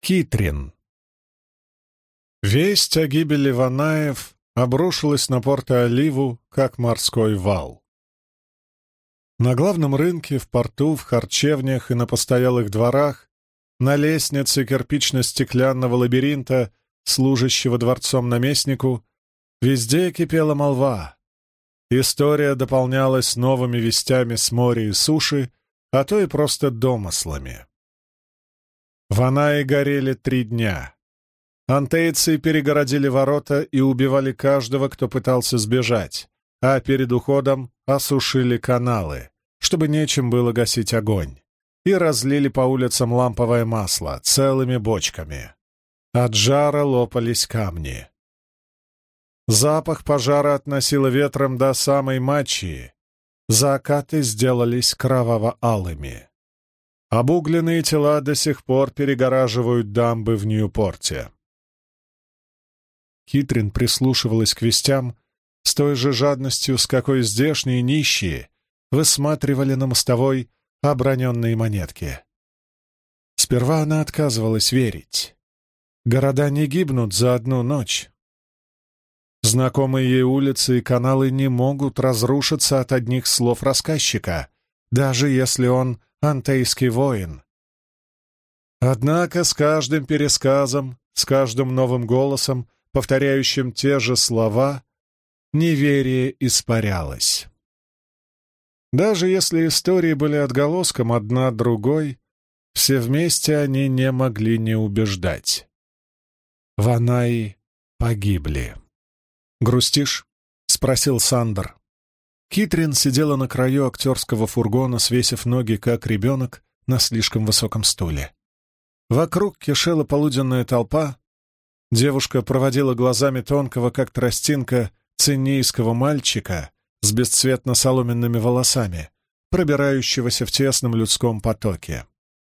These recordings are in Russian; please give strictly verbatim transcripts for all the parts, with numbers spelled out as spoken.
Китрин. Весть о гибели Ванаев обрушилась на Порто-Оливу, как морской вал. На главном рынке, в порту, в харчевнях и на постоялых дворах, на лестнице кирпично-стеклянного лабиринта, служащего дворцом наместнику, везде кипела молва. История дополнялась новыми вестями с моря и суши, а то и просто домыслами. Ванаи горели три дня. Антейцы перегородили ворота и убивали каждого, кто пытался сбежать, а перед уходом осушили каналы, чтобы нечем было гасить огонь, и разлили по улицам ламповое масло целыми бочками. От жара лопались камни. Запах пожара относило ветром до самой Мачии. Закаты сделались кроваво-алыми. Обугленные тела до сих пор перегораживают дамбы в Ньюпорте. Китрин прислушивалась к вестям с той же жадностью, с какой здешние нищие высматривали на мостовой оброненные монетки. Сперва она отказывалась верить. Города не гибнут за одну ночь. Знакомые ей улицы и каналы не могут разрушиться от одних слов рассказчика, даже если он антейский воин. Однако с каждым пересказом, с каждым новым голосом, повторяющим те же слова, неверие испарялось. Даже если истории были отголоском одна другой, все вместе они не могли не убеждать. Ванаи погибли. «Грустишь?» — спросил Сандер. Китрин сидела на краю актерского фургона, свесив ноги, как ребенок, на слишком высоком стуле. Вокруг кишела полуденная толпа. Девушка проводила глазами тонкого, как тростинка, цинейского мальчика с бесцветно-соломенными волосами, пробирающегося в тесном людском потоке.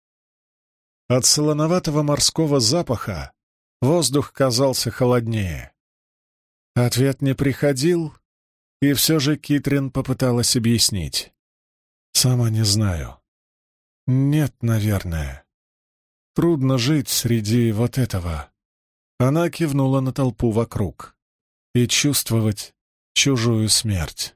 От солоноватого морского запаха воздух казался холоднее. Ответ не приходил, и все же Китрин попыталась объяснить. «Сама не знаю. Нет, наверное. Трудно жить среди вот этого». Она кивнула на толпу вокруг. «И чувствовать чужую смерть.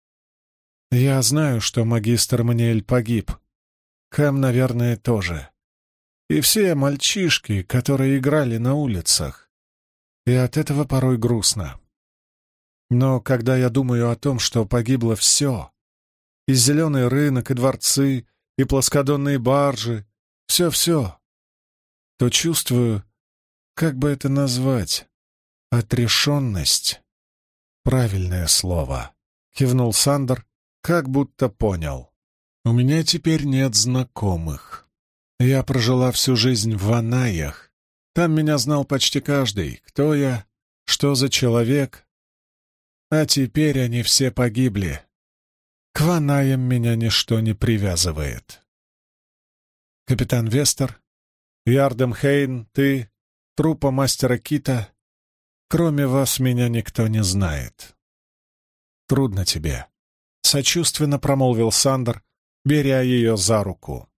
Я знаю, что магистр Маниэль погиб. Кэм, наверное, тоже. И все мальчишки, которые играли на улицах. И от этого порой грустно. Но когда я думаю о том, что погибло все, и зеленый рынок, и дворцы, и плоскодонные баржи, все-все, то чувствую, как бы это назвать, отрешенность — правильное слово», — кивнул Сандер, как будто понял. «У меня теперь нет знакомых. Я прожила всю жизнь в Ванаях. Там меня знал почти каждый, кто я, что за человек. А теперь они все погибли. К Ванаям меня ничто не привязывает. Капитан Вестер, Ярдем Хейн, ты, труппа мастера Кита. Кроме вас меня никто не знает. Трудно тебе», — сочувственно промолвил Сандер, беря ее за руку.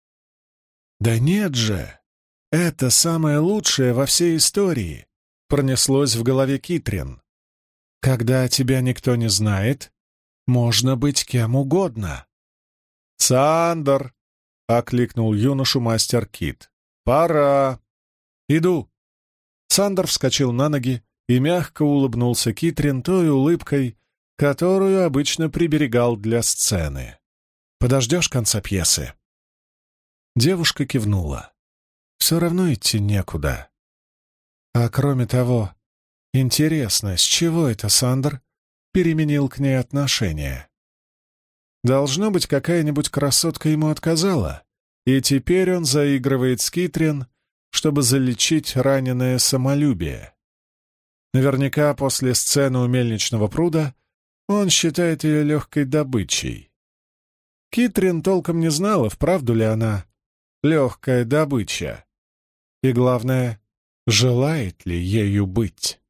«Да нет же! Это самое лучшее во всей истории!» — пронеслось в голове Китрин. «Когда тебя никто не знает, можно быть кем угодно». «Сандер!» — окликнул юношу мастер Кит. «Пора!» «Иду!» Сандер вскочил на ноги и мягко улыбнулся Китрин той улыбкой, которую обычно приберегал для сцены. «Подождешь конца пьесы?» Девушка кивнула. «Все равно идти некуда. А кроме того, интересно, с чего это Сандер переменил к ней отношение? Должно быть, какая-нибудь красотка ему отказала, и теперь он заигрывает с Китрин, чтобы залечить раненое самолюбие. Наверняка после сцены у мельничного пруда он считает ее легкой добычей. Китрин толком не знала, вправду ли она легкая добыча. И главное, желает ли ею быть.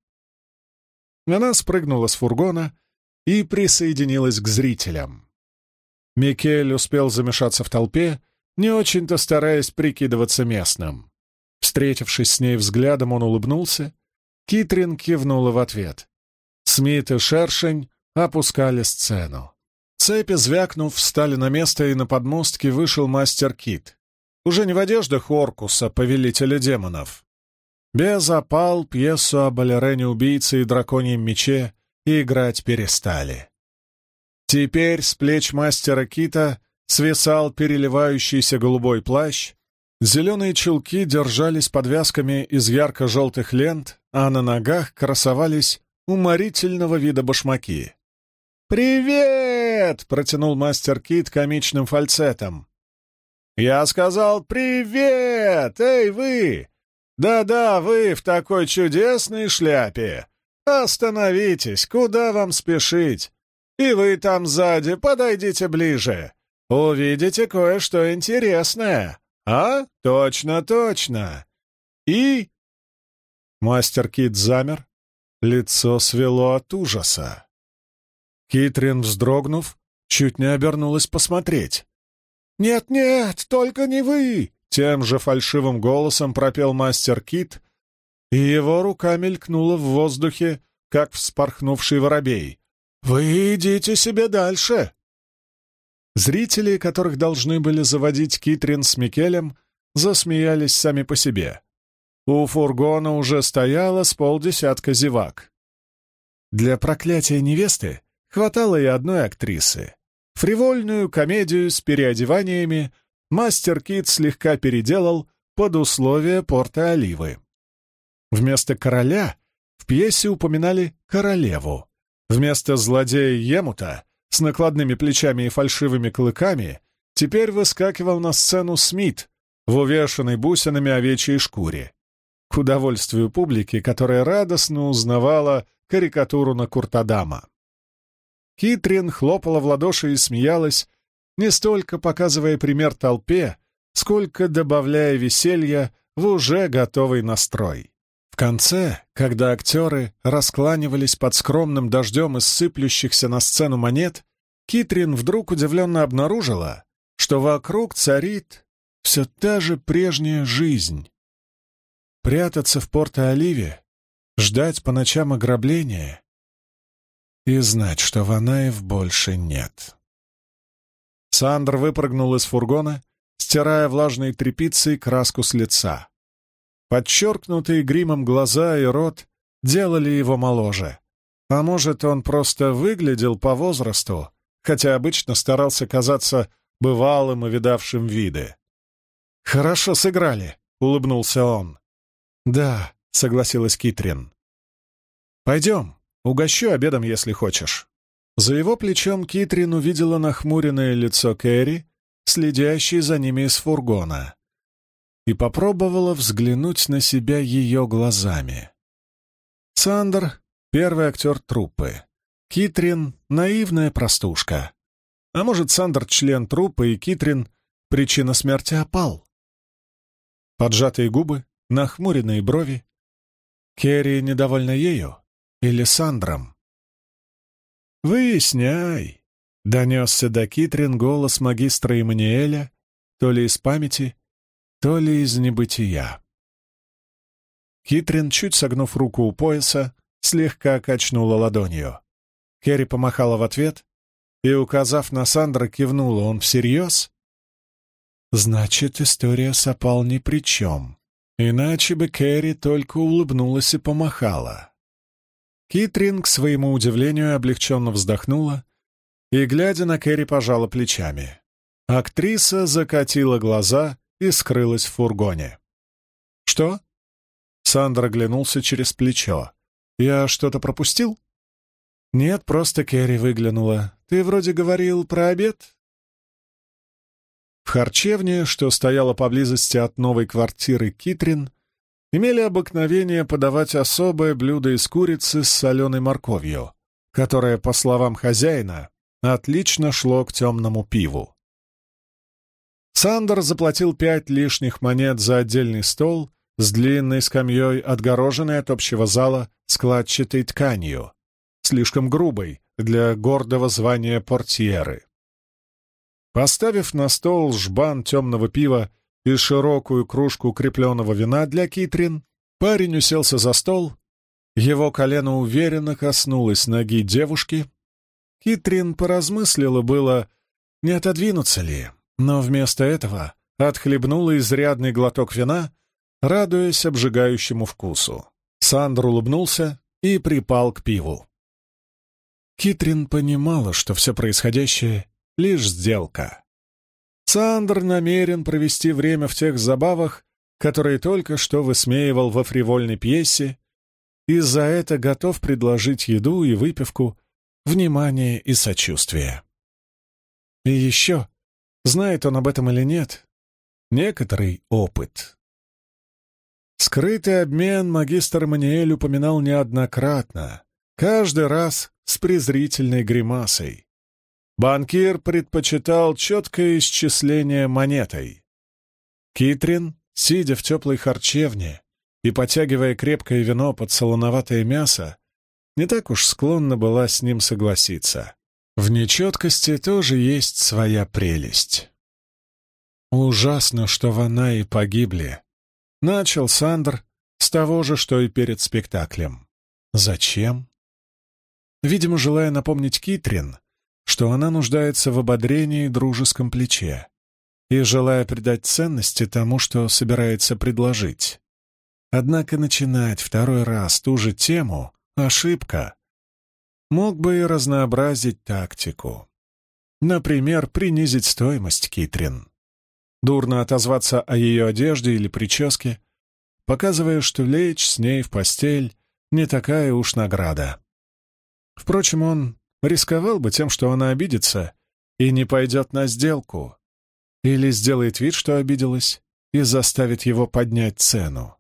Она спрыгнула с фургона и присоединилась к зрителям. Микель успел замешаться в толпе, не очень-то стараясь прикидываться местным. Встретившись с ней взглядом, он улыбнулся. Китрин кивнула в ответ. Смит и Шершень опускали сцену. Цепи, звякнув, встали на место, и на подмостке вышел мастер Кит. Уже не в одеждах Оркуса, повелителя демонов. Без опал пьесу о балерене-убийце и драконьем мече играть перестали. Теперь с плеч мастера Кита свисал переливающийся голубой плащ, зеленые чулки держались подвязками из ярко-желтых лент, а на ногах красовались уморительного вида башмаки. «Привет!» — протянул мастер Кит комичным фальцетом. «Я сказал привет! Эй, вы! Да-да, вы в такой чудесной шляпе! Остановитесь, куда вам спешить? И вы там сзади, подойдите ближе. Увидите кое-что интересное. А? Точно, точно. И...» Мастер Кит замер, лицо свело от ужаса. Китрин, вздрогнув, чуть не обернулась посмотреть. «Нет-нет, только не вы!» — тем же фальшивым голосом пропел мастер Кит, и его рука мелькнула в воздухе, как вспорхнувший воробей. «Вы идите себе дальше!» Зрители, которых должны были заводить Китрин с Микелем, засмеялись сами по себе. У фургона уже стояло с полдесятка зевак. Для проклятия невесты хватало и одной актрисы. Фривольную комедию с переодеваниями мастер Кит слегка переделал под условия порта Оливы. Вместо короля в пьесе упоминали королеву. Вместо злодея Емута с накладными плечами и фальшивыми клыками теперь выскакивал на сцену Смит в увешанной бусинами овечьей шкуре, к удовольствию публики, которая радостно узнавала карикатуру на Куртадама. Китрин хлопала в ладоши и смеялась, не столько показывая пример толпе, сколько добавляя веселья в уже готовый настрой. В конце, когда актеры раскланивались под скромным дождем из сыплющихся на сцену монет, Китрин вдруг удивленно обнаружила, что вокруг царит все та же прежняя жизнь. Прятаться в Порто-Оливе, ждать по ночам ограбления и знать, что Ванаев больше нет. Сандр выпрыгнул из фургона, стирая влажной тряпицей краску с лица. Подчеркнутые гримом глаза и рот делали его моложе. А может, он просто выглядел по возрасту, хотя обычно старался казаться бывалым и видавшим виды. «Хорошо сыграли», — улыбнулся он. «Да», — согласилась Китрин. «Пойдем, угощу обедом, если хочешь». За его плечом Китрин увидела нахмуренное лицо Кэрри, следящей за ними из фургона, и попробовала взглянуть на себя ее глазами. Сандр — первый актер труппы. Китрин — наивная простушка. А может, Сандр — член труппы, и Китрин — причина смерти опал? Поджатые губы, нахмуренные брови. Керри недовольна ею или Сандром? «Выясняй!» — донесся до Китрин голос магистра Эммануэля, то ли из памяти, то ли из небытия. Китрин, чуть согнув руку у пояса, слегка качнула ладонью. Керри помахала в ответ и, указав на Сандра, кивнула. Он всерьез? Значит, история с опал ни при чем. Иначе бы Керри только улыбнулась и помахала. Китрин, к своему удивлению, облегченно вздохнула и, глядя на Керри, пожала плечами. Актриса закатила глаза и скрылась в фургоне. «Что?» Сандр оглянулся через плечо. «Я что-то пропустил?» «Нет, просто Керри выглянула. Ты вроде говорил про обед?» В харчевне, что стояла поблизости от новой квартиры Китрин, имели обыкновение подавать особое блюдо из курицы с соленой морковью, которое, по словам хозяина, отлично шло к темному пиву. Сандер заплатил пять лишних монет за отдельный стол с длинной скамьей, отгороженной от общего зала складчатой тканью, слишком грубой для гордого звания портьеры. Поставив на стол жбан темного пива и широкую кружку крепленого вина для Китрин, парень уселся за стол. Его колено уверенно коснулось ноги девушки. Китрин поразмыслила было, не отодвинуться ли, но вместо этого отхлебнула изрядный глоток вина, радуясь обжигающему вкусу. Сандр улыбнулся и припал к пиву. Китрин понимала, что все происходящее — лишь сделка. Сандр намерен провести время в тех забавах, которые только что высмеивал во фривольной пьесе, и за это готов предложить еду и выпивку, внимание и сочувствие. И еще, знает он об этом или нет, некоторый опыт. Скрытый обмен магистр Маниэль упоминал неоднократно, каждый раз с презрительной гримасой. Банкир предпочитал четкое исчисление монетой. Китрин, сидя в теплой харчевне и потягивая крепкое вино под солоноватое мясо, не так уж склонна была с ним согласиться. В нечеткости тоже есть своя прелесть. Ужасно, что Вана и погибли. Начал Сандр с того же, что и перед спектаклем. Зачем? Видимо, желая напомнить Китрин, что она нуждается в ободрении и дружеском плече, и желая придать ценности тому, что собирается предложить. Однако начинать второй раз ту же тему — ошибка. Мог бы и разнообразить тактику. Например, принизить стоимость Китрин. Дурно отозваться о ее одежде или прическе, показывая, что лечь с ней в постель не такая уж награда. Впрочем, он рисковал бы тем, что она обидится и не пойдет на сделку, или сделает вид, что обиделась, и заставит его поднять цену.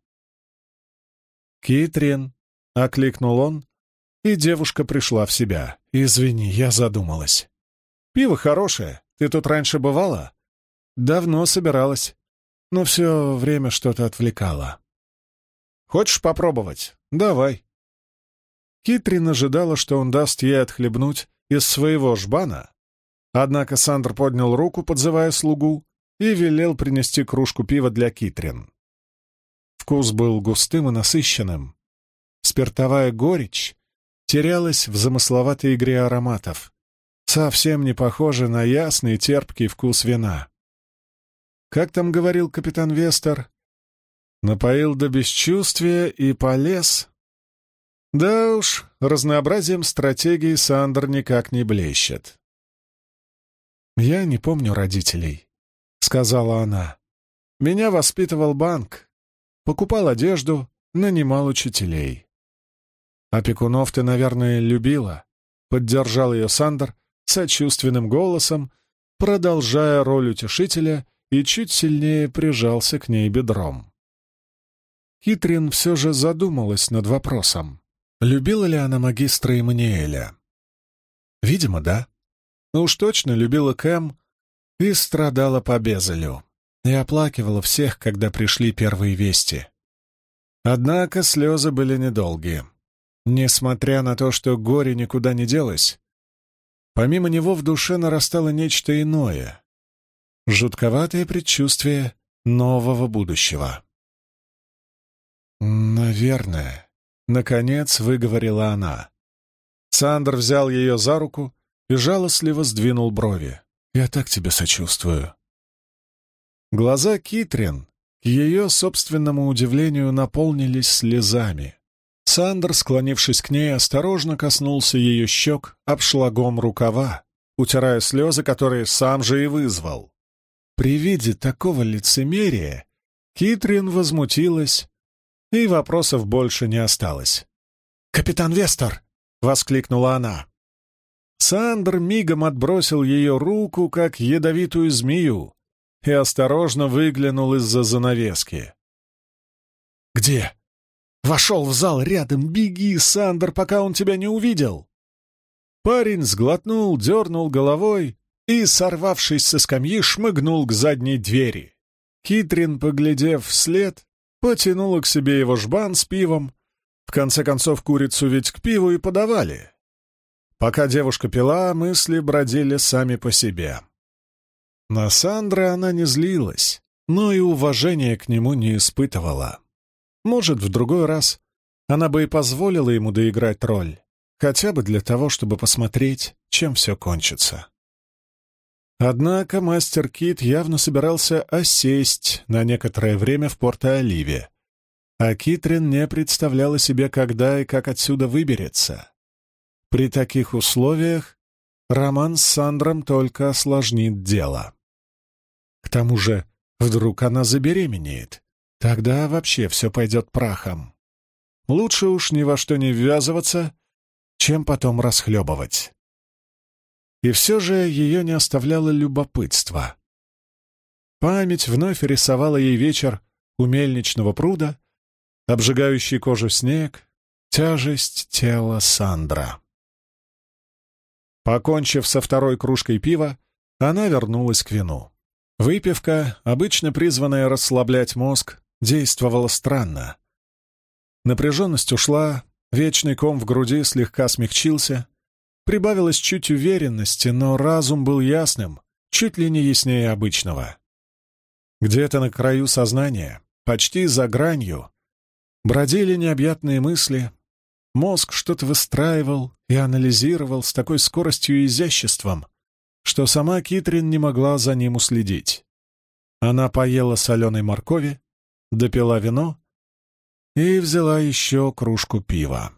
«Китрин!» — окликнул он, и девушка пришла в себя. «Извини, я задумалась. Пиво хорошее. Ты тут раньше бывала?» «Давно собиралась, но все время что-то отвлекало». «Хочешь попробовать? Давай». Китрин ожидала, что он даст ей отхлебнуть из своего жбана, однако Сандр поднял руку, подзывая слугу, и велел принести кружку пива для Китрин. Вкус был густым и насыщенным. Спиртовая горечь терялась в замысловатой игре ароматов, совсем не похожа на ясный терпкий вкус вина. Как там говорил капитан Вестер? Напоил до бесчувствия и полез. Да уж, разнообразием стратегий Сандр никак не блещет. «Я не помню родителей», — сказала она. «Меня воспитывал банк. Покупал одежду, нанимал учителей». «Опекунов ты, наверное, любила», — поддержал ее Сандр сочувственным голосом, продолжая роль утешителя, и чуть сильнее прижался к ней бедром. Китрин все же задумалась над вопросом, любила ли она магистра Эммануэля. Видимо, да. Но уж точно любила Кэм и страдала по Безелю, и оплакивала всех, когда пришли первые вести. Однако слезы были недолгие. Несмотря на то, что горе никуда не делось, помимо него в душе нарастало нечто иное — жутковатое предчувствие нового будущего. «Наверное», — наконец выговорила она. Сандр взял ее за руку и жалостливо сдвинул брови. «Я так тебе сочувствую». Глаза Китрин, к ее собственному удивлению, наполнились слезами. Сандр, склонившись к ней, осторожно коснулся ее щек обшлагом рукава, утирая слезы, которые сам же и вызвал. При виде такого лицемерия Китрин возмутилась, и вопросов больше не осталось. «Капитан Вестер!» — воскликнула она. Сандр мигом отбросил ее руку, как ядовитую змею, и осторожно выглянул из-за занавески. «Где?» «Вошел в зал рядом. Беги, Сандр, пока он тебя не увидел!» Парень сглотнул, дернул головой и, сорвавшись со скамьи, шмыгнул к задней двери. Китрин, поглядев вслед, потянула к себе его жбан с пивом. В конце концов, курицу ведь к пиву и подавали. Пока девушка пила, мысли бродили сами по себе. На Сандра она не злилась, но и уважения к нему не испытывала. Может, в другой раз она бы и позволила ему доиграть роль, хотя бы для того, чтобы посмотреть, чем все кончится. Однако мастер Кит явно собирался осесть на некоторое время в Порто-Оливе, а Китрин не представляла себе, когда и как отсюда выберется. При таких условиях роман с Сандром только осложнит дело. К тому же, вдруг она забеременеет, тогда вообще все пойдет прахом. Лучше уж ни во что не ввязываться, чем потом расхлебывать. И все же ее не оставляло любопытство. Память вновь рисовала ей вечер у мельничного пруда, обжигающий кожу снег, тяжесть тела Сандра. Покончив со второй кружкой пива, она вернулась к вину. Выпивка, обычно призванная расслаблять мозг, действовала странно. Напряженность ушла, вечный ком в груди слегка смягчился, прибавилось чуть уверенности, но разум был ясным, чуть ли не яснее обычного. Где-то на краю сознания, почти за гранью, бродили необъятные мысли, мозг что-то выстраивал и анализировал с такой скоростью и изяществом, что сама Китрин не могла за ним уследить. Она поела соленой моркови, допила вино и взяла еще кружку пива.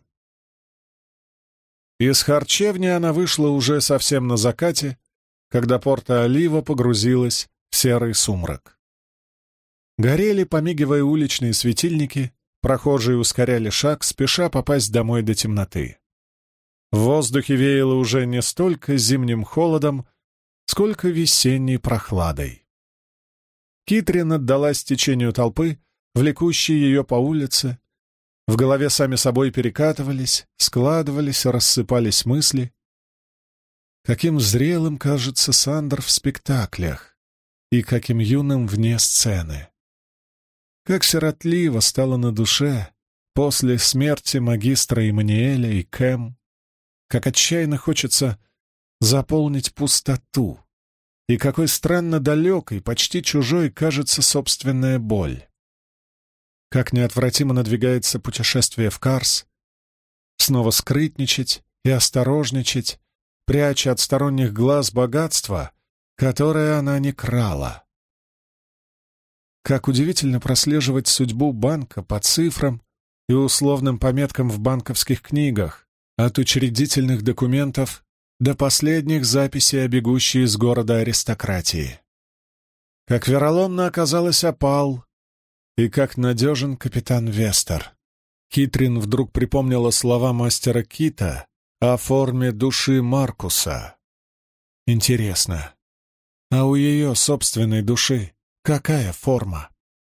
Из харчевни она вышла уже совсем на закате, когда Порто-Оливо погрузилась в серый сумрак. Горели, помигивая, уличные светильники, прохожие ускоряли шаг, спеша попасть домой до темноты. В воздухе веяло уже не столько зимним холодом, сколько весенней прохладой. Китрин отдалась течению толпы, влекущей ее по улице. В голове сами собой перекатывались, складывались, рассыпались мысли. Каким зрелым кажется Сандр в спектаклях и каким юным вне сцены. Как сиротливо стало на душе после смерти магистра Эммануэля и Кэм, как отчаянно хочется заполнить пустоту, и какой странно далекой, почти чужой кажется собственная боль. Как неотвратимо надвигается путешествие в Карс, снова скрытничать и осторожничать, пряча от сторонних глаз богатство, которое она не крала. Как удивительно прослеживать судьбу банка по цифрам и условным пометкам в банковских книгах, от учредительных документов до последних записей о бегущей из города аристократии. Как вероломно оказалась опал, и как надежен капитан Вестер. Китрин вдруг припомнила слова мастера Кита о форме души Маркуса. Интересно, а у ее собственной души какая форма?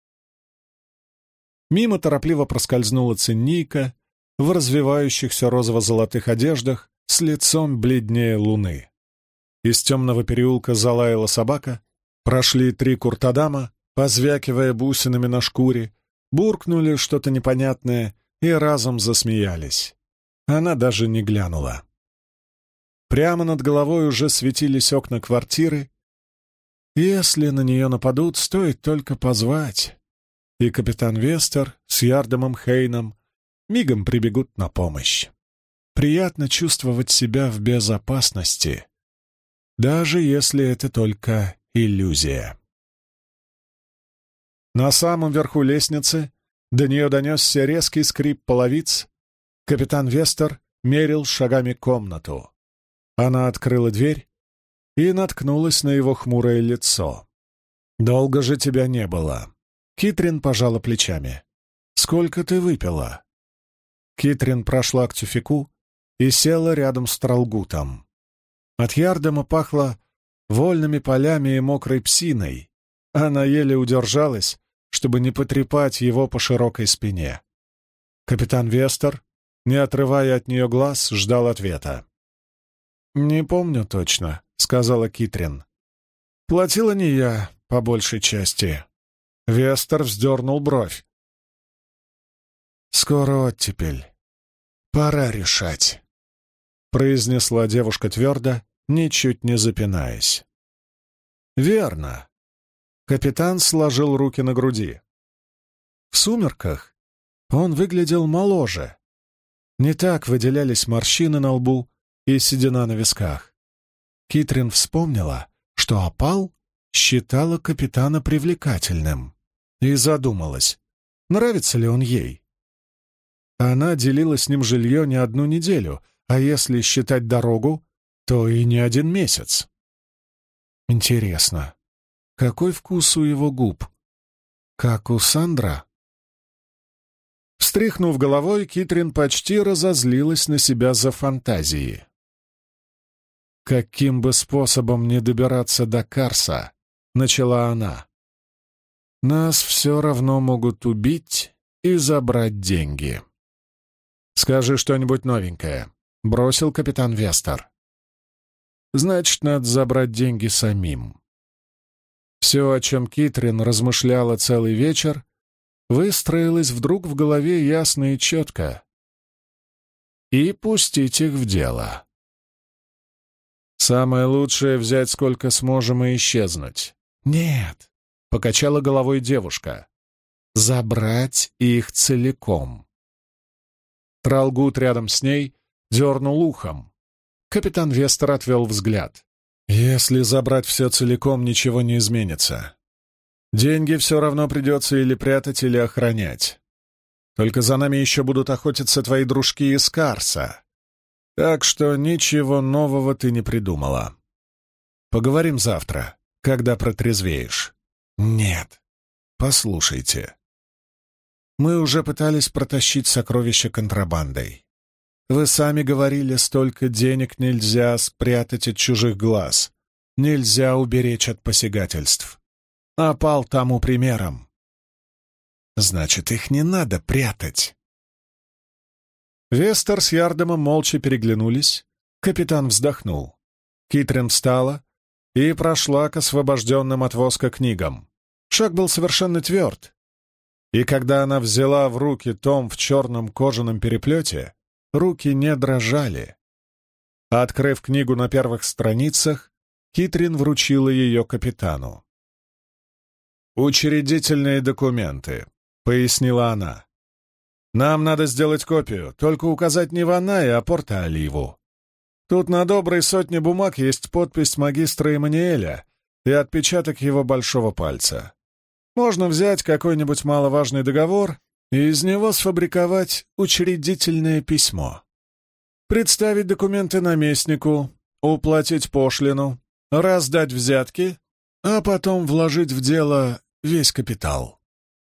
Мимо торопливо проскользнула циннийка в развивающихся розово-золотых одеждах с лицом бледнее луны. Из темного переулка залаяла собака, прошли три куртадама, позвякивая бусинами на шкуре, буркнули что-то непонятное и разом засмеялись. Она даже не глянула. Прямо над головой уже светились окна квартиры. Если на нее нападут, стоит только позвать, и капитан Вестер с Ярдомом Хейном мигом прибегут на помощь. Приятно чувствовать себя в безопасности, даже если это только иллюзия. На самом верху лестницы до нее донесся резкий скрип половиц. Капитан Вестер мерил шагами комнату. Она открыла дверь и наткнулась на его хмурое лицо. «Долго же тебя не было». Китрин пожала плечами. «Сколько ты выпила?» Китрин прошла к тюфяку и села рядом с Тралгутом. От Ярдома пахло вольными полями и мокрой псиной. Она еле удержалась, чтобы не потрепать его по широкой спине. Капитан Вестер, не отрывая от нее глаз, ждал ответа. «Не помню точно», — сказала Китрин. «Платила не я, по большей части». Вестер вздернул бровь. «Скоро оттепель. Пора решать», — произнесла девушка твердо, ничуть не запинаясь. «Верно. Капитан сложил руки на груди. В сумерках он выглядел моложе. Не так выделялись морщины на лбу и седина на висках. Китрин вспомнила, что опал считала капитана привлекательным, и задумалась, нравится ли он ей. Она делила с ним жилье не одну неделю, а если считать дорогу, то и не один месяц. Интересно, какой вкус у его губ? Как у Сандра? Встряхнув головой, Китрин почти разозлилась на себя за фантазии. «Каким бы способом не добираться до Карса», — начала она, — «нас все равно могут убить и забрать деньги». «Скажи что-нибудь новенькое», — бросил капитан Вестер. «Значит, надо забрать деньги самим». Все, о чем Китрин размышляла целый вечер, выстроилось вдруг в голове ясно и четко. И пустить их в дело. «Самое лучшее — взять сколько сможем и исчезнуть». «Нет», — покачала головой девушка, — «забрать их целиком». Тралгут рядом с ней дернул ухом. Капитан Вестер отвел взгляд. «Если забрать все целиком, ничего не изменится. Деньги все равно придется или прятать, или охранять. Только за нами еще будут охотиться твои дружки из Карса. Так что ничего нового ты не придумала. Поговорим завтра, когда протрезвеешь». «Нет. Послушайте. Мы уже пытались протащить сокровища контрабандой. Вы сами говорили, столько денег нельзя спрятать от чужих глаз, нельзя уберечь от посягательств. Опал тому примером. Значит, их не надо прятать». Вестер с Ярдомом молча переглянулись. Капитан вздохнул. Китрин встала и прошла к освобожденным от воска книгам. Шаг был совершенно тверд. И когда она взяла в руки том в черном кожаном переплете, руки не дрожали. Открыв книгу на первых страницах, Китрин вручила ее капитану. «Учредительные документы», — пояснила она. «Нам надо сделать копию, только указать не Ванай, а Порто-Оливу. Тут на доброй сотне бумаг есть подпись магистра Эммануэля и отпечаток его большого пальца. Можно взять какой-нибудь маловажный договор и из него сфабриковать учредительное письмо. Представить документы наместнику, уплатить пошлину, раздать взятки, а потом вложить в дело весь капитал».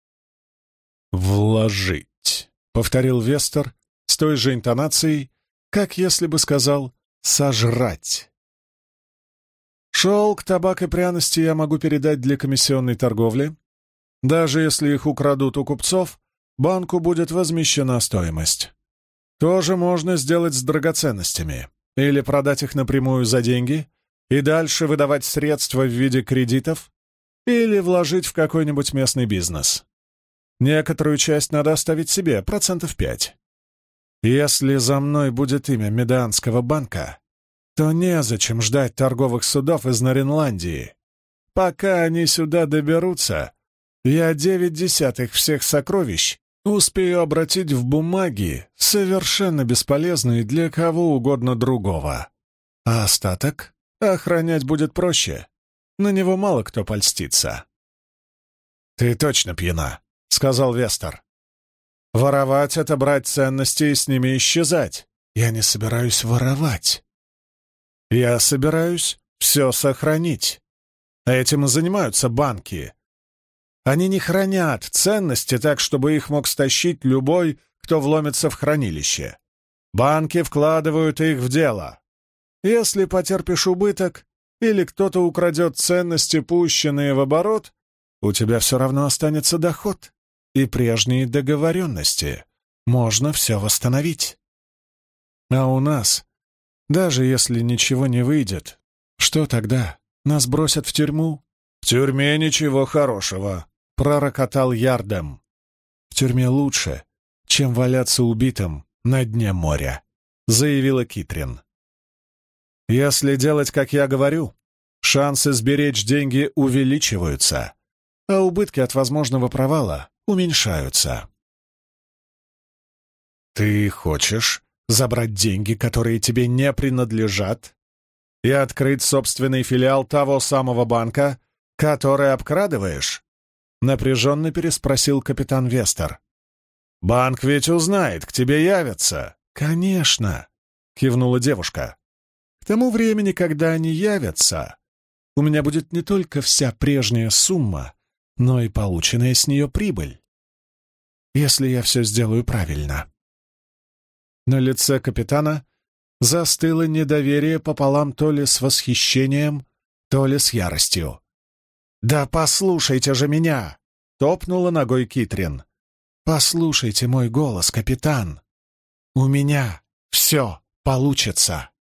«Вложить», — повторил Вестер с той же интонацией, как если бы сказал «сожрать». «Шелк, табак и пряности я могу передать для комиссионной торговли. Даже если их украдут у купцов, банку будет возмещена стоимость. То же можно сделать с драгоценностями, или продать их напрямую за деньги и дальше выдавать средства в виде кредитов, или вложить в какой-нибудь местный бизнес. Некоторую часть надо оставить себе, процентов пять. Если за мной будет имя Медианского банка, то незачем ждать торговых судов из Наринландии. Пока они сюда доберутся, я девять десятых всех сокровищ успею обратить в бумаги, совершенно бесполезные для кого угодно другого. А остаток охранять будет проще. На него мало кто польстится». «Ты точно пьяна», — сказал Вестер. «Воровать — это брать ценности и с ними исчезать. Я не собираюсь воровать. Я собираюсь все сохранить. Этим и занимаются банки. Они не хранят ценности так, чтобы их мог стащить любой, кто вломится в хранилище. Банки вкладывают их в дело. Если потерпишь убыток или кто-то украдет ценности, пущенные в оборот, у тебя все равно останется доход и прежние договоренности. Можно все восстановить. А у нас, даже если ничего не выйдет, что тогда? Нас бросят в тюрьму?» «В тюрьме ничего хорошего», — пророкотал Ярдом. «В тюрьме лучше, чем валяться убитым на дне моря», — заявила Китрин. «Если делать, как я говорю, шансы сберечь деньги увеличиваются, а убытки от возможного провала уменьшаются. Ты хочешь забрать деньги, которые тебе не принадлежат, и открыть собственный филиал того самого банка, который обкрадываешь? Напряженно переспросил капитан Вестер. «Банк ведь узнает, к тебе явятся». «Конечно», — кивнула девушка. «К тому времени, когда они явятся, у меня будет не только вся прежняя сумма, но и полученная с нее прибыль, если я все сделаю правильно». На лице капитана застыло недоверие пополам то ли с восхищением, то ли с яростью. «Да послушайте же меня!» — топнула ногой Китрин. «Послушайте мой голос, капитан. У меня все получится!»